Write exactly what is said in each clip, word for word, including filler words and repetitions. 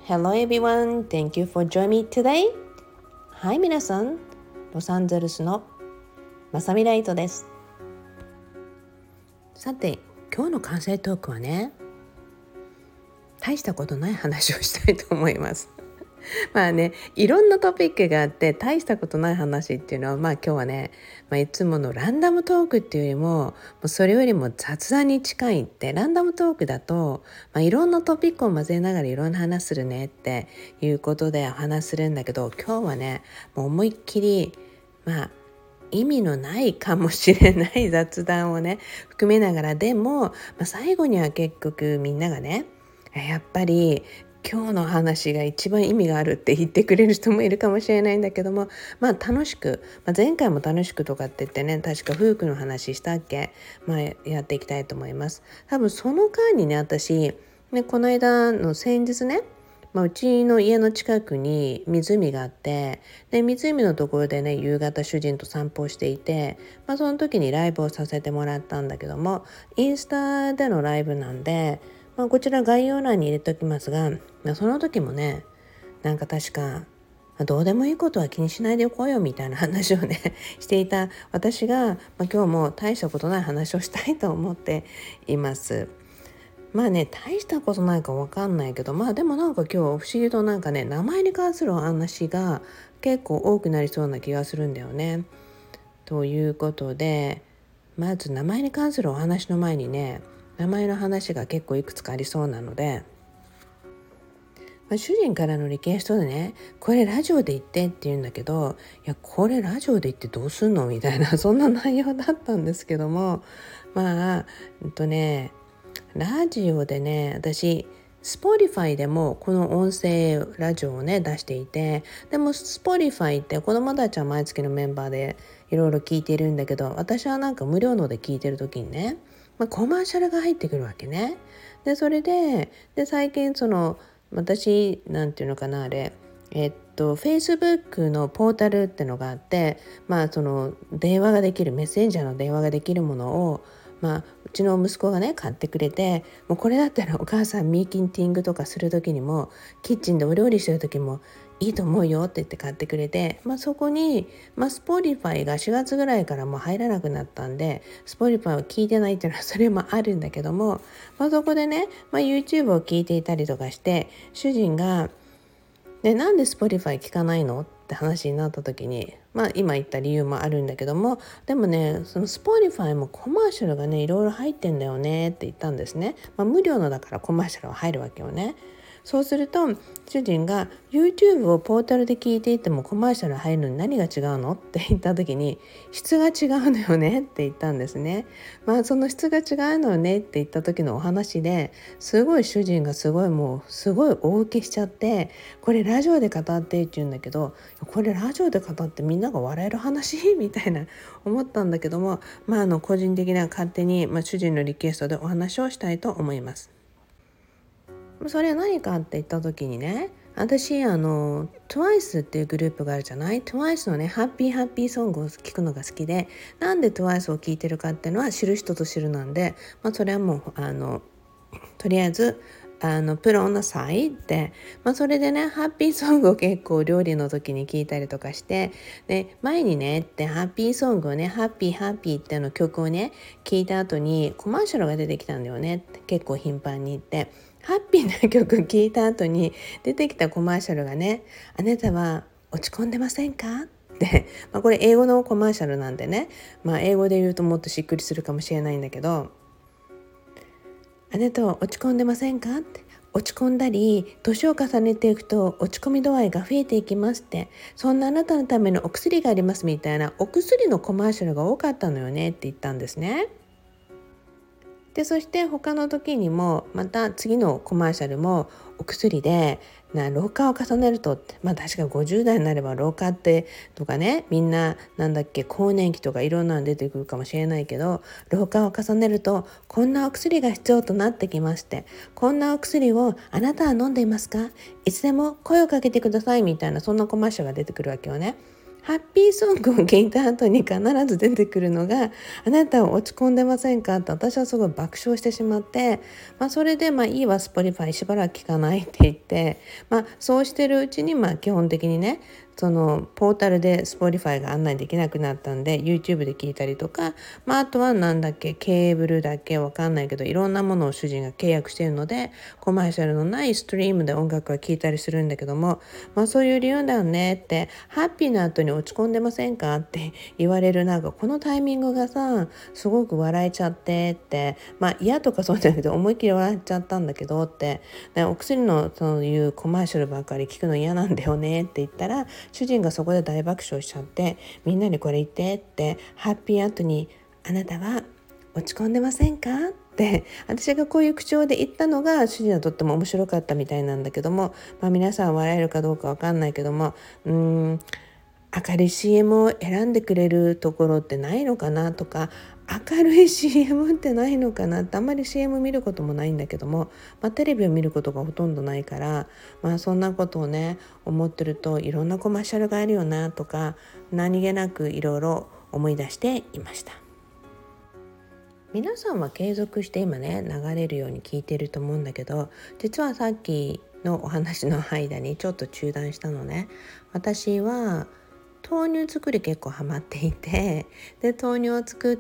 Hello everyone, thank you for joining me today. はい、皆さん、ロサンゼルスのまさみライトです。さて、今日の関西トークはね、大したことない話をしたいと思います。まあね、いろんなトピックがあって大したことない話っていうのは、まあ今日はね、まあ、いつものランダムトークっていうよりも、もうそれよりも雑談に近いって、ランダムトークだと、まあ、いろんなトピックを混ぜながらいろんな話するねっていうことでお話するんだけど、今日はね、もう思いっきり、まあ意味のないかもしれない雑談をね含めながら、でも、まあ、最後には結局みんながね、やっぱり今日の話が一番意味があるって言ってくれる人もいるかもしれないんだけども、まあ楽しく、まあ、前回も楽しくとかって言ってね、確か夫婦の話したっけ、まあ、やっていきたいと思います。多分その間にね、私ね、この間の先日ね、まあ、うちの家の近くに湖があって、で湖のところでね、夕方主人と散歩をしていて、まあ、その時にライブをさせてもらったんだけども、インスタでのライブなんで、まあ、こちら概要欄に入れておきますが、まあ、その時もね、なんか確かどうでもいいことは気にしないでおこうよみたいな話をねしていた私が、まあ、今日も大したことない話をしたいと思っています。まあね、大したことないか分かんないけど、まあでもなんか今日不思議となんかね、名前に関する話が結構多くなりそうな気がするんだよね。ということで、まず名前に関するお話の前にね、名前の話が結構いくつかありそうなので、まあ、主人からのリクエストでね、これラジオで言ってって言うんだけど、いやこれラジオで言ってどうすんのみたいなそんな内容だったんですけども、まあうんとねラジオでね、私 Spotify でもこの音声ラジオをね出していて、でも Spotify って子供たちは毎月のメンバーでいろいろ聞いているんだけど、私はなんか無料ので聞いてる時にね、まあ、コマーシャルが入ってくるわけね。でそれでで最近その私なんていうのかな、あれえっと Facebook のポータルってのがあって、まあその電話ができるメッセンジャーの電話ができるものを、まあ、うちの息子がね買ってくれて、もうこれだったらお母さんミーキンティングとかする時にも、キッチンでお料理してる時もいいと思うよって言って買ってくれて、まあ、そこに、まあ、Spotify がしがつぐらいからもう入らなくなったんで Spotify を聞いてないっていうのはそれもあるんだけども、まあ、そこでね、まあ、YouTube を聞いていたりとかして、主人がでなんで Spotify 聞かないのって話になった時に、まあ今言った理由もあるんだけども、でもねその Spotify もコマーシャルがねいろいろ入ってんだよねって言ったんですね。まあ、無料のだからコマーシャルは入るわけよね。そうすると主人が YouTube をポータルで聞いていてもコマーシャル入るのに何が違うのって言った時に、質が違うのよねって言ったんですね。まあその質が違うのよねって言った時のお話で、すごい主人がすごいもうすごい大受けしちゃって、これラジオで語ってって言うんだけど、これラジオで語ってみんなが笑える話みたいな思ったんだけども、まああの個人的な勝手に、まあ、主人のリクエストでお話をしたいと思います。それは何かって言った時にね、私あの トゥワイス っていうグループがあるじゃない。 トゥワイス のねハッピーハッピーソングを聞くのが好きで、なんで トゥワイス を聞いてるかっていうのは知る人と知るなんで、まあ、それはもうあのとりあえずあのプロのサイで、まあ、それでねハッピーソングを結構料理の時に聞いたりとかして、で前にねってハッピーソングをねハッピーハッピーっての曲をね聞いた後にコマーシャルが出てきたんだよねって、結構頻繁に言って、ハッピーな曲聞いた後に出てきたコマーシャルがね、あなたは落ち込んでませんかって、まあ、これ英語のコマーシャルなんでね、まあ、英語で言うともっとしっくりするかもしれないんだけど、あなたは落ち込んでませんかって、落ち込んだり年を重ねていくと落ち込み度合いが増えていきますって、そんなあなたのためのお薬がありますみたいなお薬のコマーシャルが多かったのよねって言ったんですね。でそして他の時にもまた次のコマーシャルもお薬で、な老化を重ねるとって、まあ確かごじゅう代になれば老化ってとかね、みんななんだっけ更年期とかいろんなの出てくるかもしれないけど、老化を重ねるとこんなお薬が必要となってきまして、こんなお薬をあなたは飲んでいますか、いつでも声をかけてくださいみたいな、そんなコマーシャルが出てくるわけよね。 ハッピーソングを聞いた後に必ず出てくるのが、あなたは落ち込んでませんかって、私はすごい爆笑してしまって、まあ、それでまあいいわ、Spotify しばらく聞かないって言って、まあ、そうしてるうちにまあ基本的にね、そのポータルで Spotify が案内できなくなったんで YouTube で聞いたりとか、まあ、あとはなんだっけ、ケーブルだっけわかんないけど、いろんなものを主人が契約しているのでコマーシャルのないストリームで音楽は聴いたりするんだけども、まあ、そういう理由だよねって、ハッピーな後に落ち込んでませんかって言われる、なんかこのタイミングがさすごく笑えちゃってって、まあ嫌とかそうじゃなくて思いっきり笑っちゃったんだけどって、でお薬のそういうコマーシャルばっかり聞くの嫌なんだよねって言ったら、主人がそこで大爆笑しちゃって、みんなにこれ言ってって、ハッピー後にあなたは落ち込んでませんかって私がこういう口調で言ったのが主人はとっても面白かったみたいなんだけども、まあ、皆さん笑えるかどうかわかんないけども、うーん明るい シーエム を選んでくれるところってないのかなとか、明るい シーエム ってないのかなって、あんまり シーエム 見ることもないんだけども、まあ、テレビを見ることがほとんどないから、まあ、そんなことをね思ってると、いろんなコマーシャルがあるよなとか、何気なくいろいろ思い出していました。皆さんは継続して今ね流れるように聞いてると思うんだけど、実はさっきのお話の間にちょっと中断したのね。私は豆乳作り結構ハマっていて、で豆乳を作って、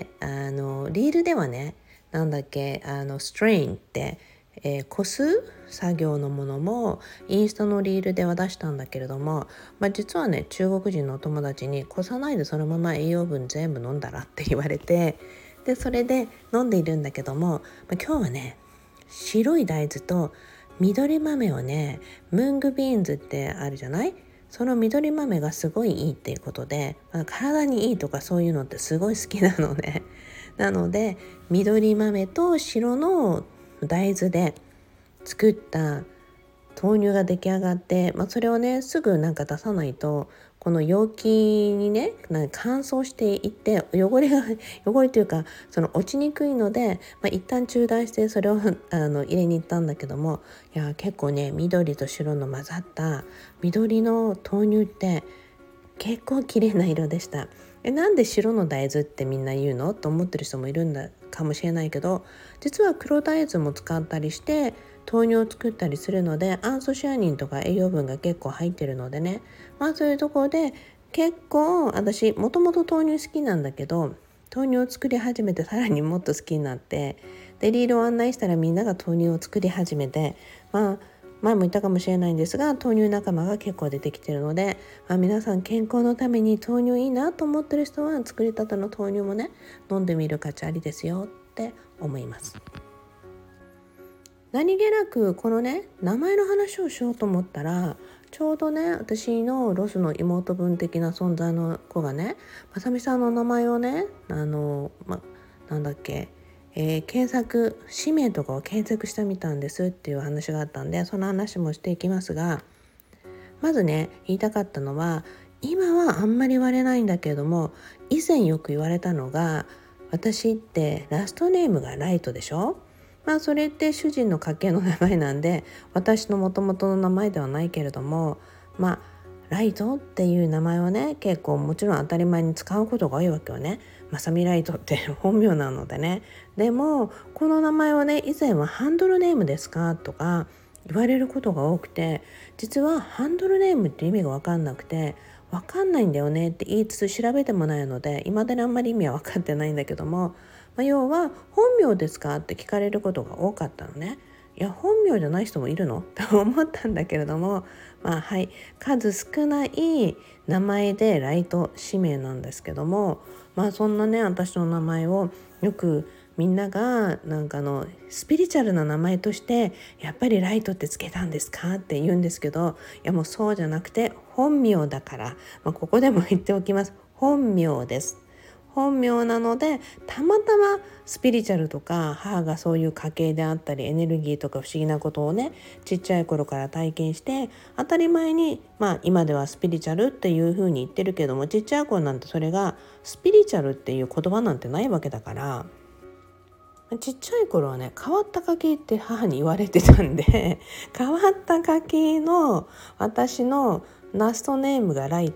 あのリールではね、なんだっけ、あのストレインって、えー、こす作業のものもインスタのリールでは出したんだけれども、まあ、実はね中国人のお友達に、こさないでそのまま栄養分全部飲んだらって言われて、でそれで飲んでいるんだけども、まあ、今日はね白い大豆と緑豆をね、ムングビーンズってあるじゃない、その緑豆がすごいいいっていうことで、まあ、体にいいとかそういうのってすごい好きなのね。なので緑豆と白の大豆で作った豆乳が出来上がって、まあ、それをねすぐなんか出さないと、この容器にねなんか乾燥していって汚れが汚れというかその落ちにくいので、まあ、一旦中断してそれをあの入れに行ったんだけども、いや結構ね緑と白の混ざった緑の豆乳って結構綺麗な色でした。えなんで白の大豆ってみんな言うのと思ってる人もいるんだかもしれないけど、実は黒大豆も使ったりして豆乳を作ったりするので、アンソシアニンとか栄養分が結構入ってるのでね、まあそういうところで結構私もともと豆乳好きなんだけど、豆乳を作り始めてさらにもっと好きになって、でリールを案内したらみんなが豆乳を作り始めて、まあ前も言ったかもしれないんですが豆乳仲間が結構出てきているので、まあ、皆さん健康のために豆乳いいなと思ってる人は作りたての豆乳もね飲んでみる価値ありですよって思います。何気なくこのね名前の話をしようと思ったら、ちょうどね私のロスの妹分的な存在の子がね、まさみさんの名前をねあの、ま、なんだっけえー、検索氏名とかを検索してみたんですっていう話があったんで、その話もしていきますが、まずね言いたかったのは、今はあんまり言われないんだけれども、以前よく言われたのが、私ってラストネームがライトでしょ。まあそれって主人の家系の名前なんで、私の元々の名前ではないけれども、まあライトっていう名前をね結構もちろん当たり前に使うことが多いわけよね。まさみライトって本名なのでね。でもこの名前はね以前はハンドルネームですかとか言われることが多くて、実はハンドルネームって意味が分かんなくて、分かんないんだよねって言いつつ調べてもないので未だにあんまり意味は分かってないんだけども、まあ、要は本名ですかって聞かれることが多かったのね。いや本名じゃない人もいるのと思ったんだけれども、まあはい数少ない名前でライト氏名なんですけども、まあそんなね私の名前をよくみんながなんかのスピリチュアルな名前としてやっぱりライトってつけたんですかって言うんですけど、いやもうそうじゃなくて本名だから、まあ、ここでも言っておきます。本名です。本名なので、たまたまスピリチュアルとか母がそういう家系であったりエネルギーとか不思議なことをねちっちゃい頃から体験して、当たり前にまあ今ではスピリチュアルっていう風に言ってるけども、ちっちゃい頃なんてそれがスピリチュアルっていう言葉なんてないわけだから、ちっちゃい頃はね変わった家系って母に言われてたんで変わった家系の私のラストネームがライトって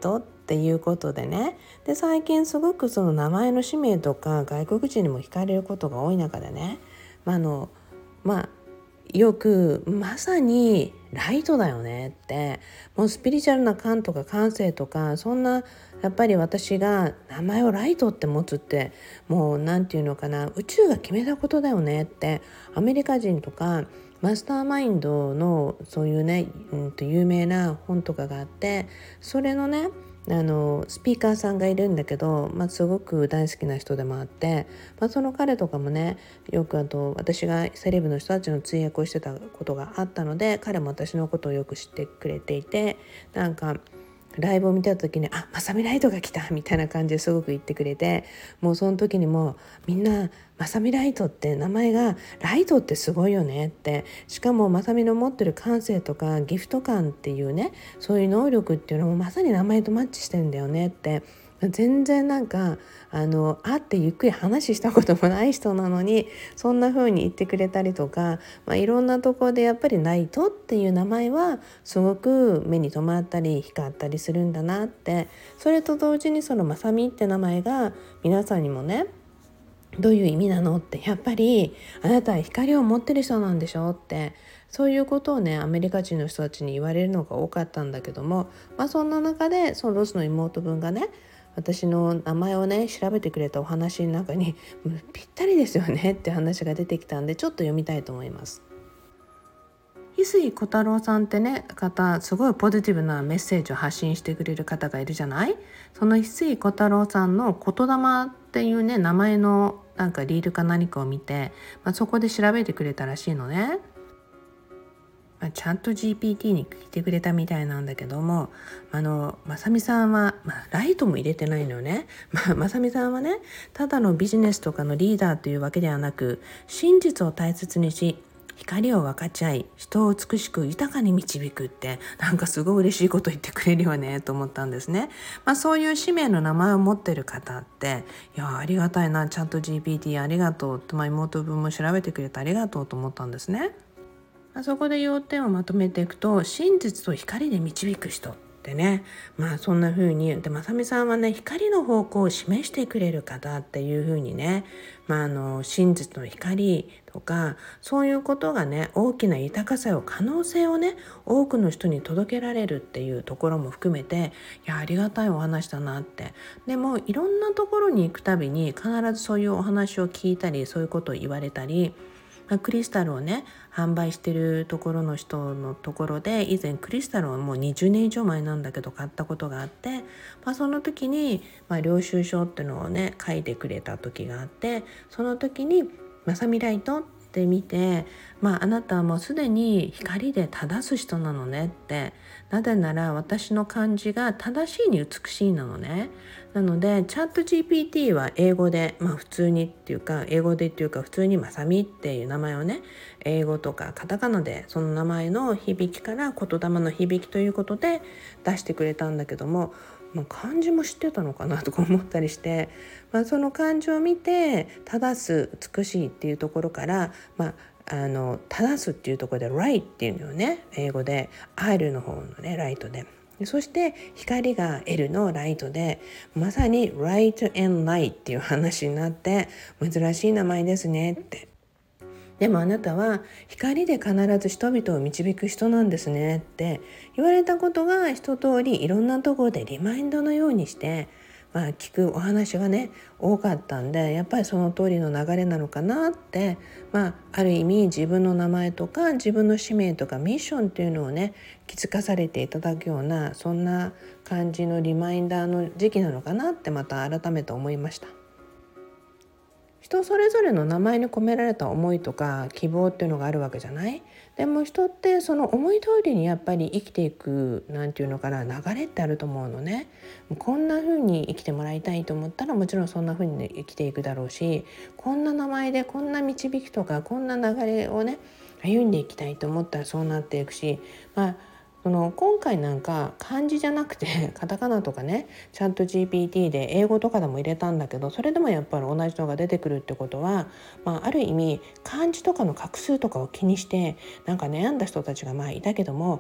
っていうことでね。で最近すごくその名前の氏名とか外国人にも聞かれることが多い中でね、まああのまあよくまさにライトだよねって、もうスピリチュアルな感とか感性とか、そんなやっぱり私が名前をライトって持つって、もうなんていうのかな、宇宙が決めたことだよねって、アメリカ人とかマスターマインドのそういうね、うんと有名な本とかがあって、それのねあのスピーカーさんがいるんだけど、まあ、すごく大好きな人でもあって、まあ、その彼とかもね、よくあと私がセレブの人たちの通訳をしてたことがあったので、彼も私のことをよく知ってくれていて、なんかライブを見た時に「あ、まさみライトが来た」みたいな感じですごく言ってくれて、もうその時にもみんなまさみライトって名前がライトってすごいよねって、しかもまさみの持ってる感性とかギフト感っていうね、そういう能力っていうのもまさに名前とマッチしてるんだよねって、全然なんかあの会ってゆっくり話したこともない人なのにそんな風に言ってくれたりとか、まあ、いろんなところでやっぱりライトっていう名前はすごく目に留まったり光ったりするんだなって、それと同時にそのまさみって名前が皆さんにもね、どういう意味なのって、やっぱりあなたは光を持ってる人なんでしょって、そういうことをねアメリカ人の人たちに言われるのが多かったんだけども、まあ、そんな中でそのロスの妹分がね、私の名前をね調べてくれたお話の中にぴったりですよねって話が出てきたんで、ちょっと読みたいと思います。翡翠小太郎さんってね方、すごいポジティブなメッセージを発信してくれる方がいるじゃない。その翡翠小太郎さんの言霊っていうね名前のなんかリールか何かを見て、まあ、そこで調べてくれたらしいのね。まあ、チャット ジーピーティー に聞いてくれたみたいなんだけども、あのまさみさんは、まあ、ライトも入れてないのよね。まあ、まさみさんはね、ただのビジネスとかのリーダーというわけではなく、真実を大切にし光を分かち合い人を美しく豊かに導くって、なんかすごい嬉しいこと言ってくれるよねと思ったんですね。まあ、そういう使命の名前を持ってる方って、いやありがたいな、チャット ジーピーティー ありがとうと、まあ、妹分も調べてくれてありがとうと思ったんですね。あそこで要点をまとめていくと、真実と光で導く人ってね、まあそんな風にで、まさみさんはね光の方向を示してくれる方っていう風にね、まあ、あの真実の光とかそういうことがね、大きな豊かさを可能性をね多くの人に届けられるっていうところも含めて、いやありがたいお話だなって。でもいろんなところに行くたびに必ずそういうお話を聞いたり、そういうことを言われたり、まあ、クリスタルをね販売してるところの人のところで、以前クリスタルをもうにじゅうねん以上前なんだけど買ったことがあって、まあ、その時に、まあ、領収書っていうのをね書いてくれた時があって、その時にまさみライトって見て、まあ、あなたはもうすでに光で正す人なのねって、なぜなら私の漢字が正しいに美しいなのね。なのでチャット ジーピーティー は英語で、まあ、普通にっていうか英語でっていうか普通にまさみっていう名前をね、英語とかカタカナでその名前の響きから言霊の響きということで出してくれたんだけども、まあ、漢字も知ってたのかなとか思ったりして、まあ、その漢字を見て正す美しいっていうところから、まああの正すっていうところで right っていうのよね、英語で R の方のねライトで、そして光が L のライトで、まさに Light and Light っていう話になって、珍しい名前ですねって。でもあなたは光で必ず人々を導く人なんですねって言われたことが一通りいろんなところでリマインドのようにして、まあ、聞くお話がね多かったんで、やっぱりその通りの流れなのかなって、まあ、ある意味自分の名前とか自分の使命とかミッションっていうのをね気づかされていただくような、そんな感じのリマインダーの時期なのかなってまた改めて思いました。人それぞれの名前に込められた思いとか希望っていうのがあるわけじゃない。でも人ってその思い通りにやっぱり生きていく、なんていうのかな、流れってあると思うのね。こんな風に生きてもらいたいと思ったらもちろんそんな風に、ね、生きていくだろうし、こんな名前でこんな導きとかこんな流れをね歩んでいきたいと思ったらそうなっていくし、まあその今回なんか漢字じゃなくてカタカナとかねチャット ジーピーティー で英語とかでも入れたんだけど、それでもやっぱり同じのが出てくるってことは、まあ、ある意味漢字とかの画数とかを気にしてなんか悩んだ人たちがまあいたけども、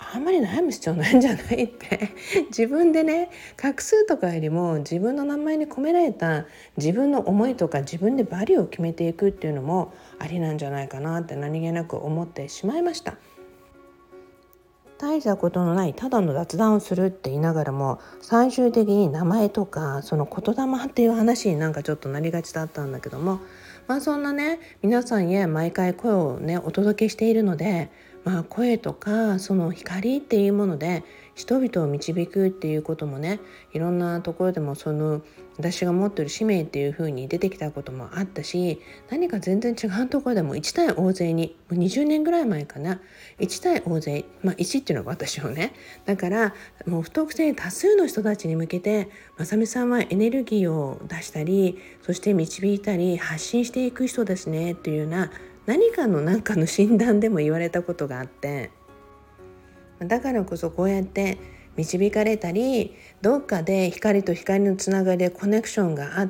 あんまり悩む必要ないんじゃないって自分でね、画数とかよりも自分の名前に込められた自分の思いとか自分でバリューを決めていくっていうのもありなんじゃないかなって何気なく思ってしまいました。大したことのないただの雑談をするって言いながらも、最終的に名前とかその言霊っていう話になんかちょっとなりがちだったんだけども、まあそんなね、皆さんへ毎回声をねお届けしているので、まあ声とかその光っていうもので人々を導くっていうこともね、いろんなところでもその私が持ってる使命っていう風に出てきたこともあったし、何か全然違うところでもいち対大勢に、もうにじゅうねんぐらい前かな、いち対大勢、まあいちっていうのは私をね、だからもう不特定多数の人たちに向けて、まさみさんはエネルギーを出したり、そして導いたり発信していく人ですねっていうような、何かの何かの診断でも言われたことがあって、だからこそこうやって導かれたり、どっかで光と光のつながりでコネクションがあって、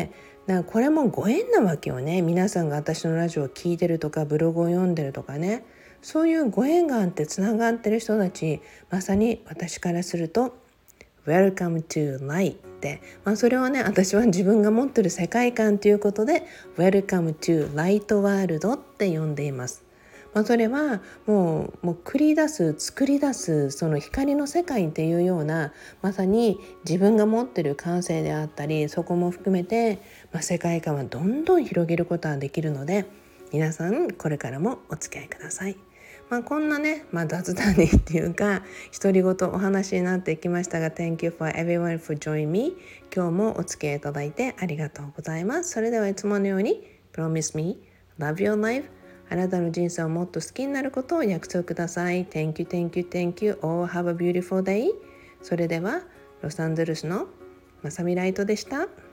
なんかこれもご縁なわけよね。皆さんが私のラジオを聞いてるとかブログを読んでるとかね、そういうご縁があってつながってる人たち、まさに私からすると Welcome to Light って、まあ、それをね、私は自分が持ってる世界観ということで Welcome to Light World って呼んでいます。まあ、それはもう、もう繰り出す作り出すその光の世界っていうような、まさに自分が持ってる感性であったり、そこも含めて、まあ、世界観はどんどん広げることができるので、皆さんこれからもお付き合いください。まあ、こんなね、まあ、雑談にっていうか独り言お話になってきましたが、 Thank you for everyone for joining me。 今日もお付き合いいただいてありがとうございます。それではいつものように Promise me love your life、あなたの人生をもっと好きになることを約束ください。 Thank you, thank you, thank you. All have a beautiful day。 それではロサンゼルスのまさみライトでした。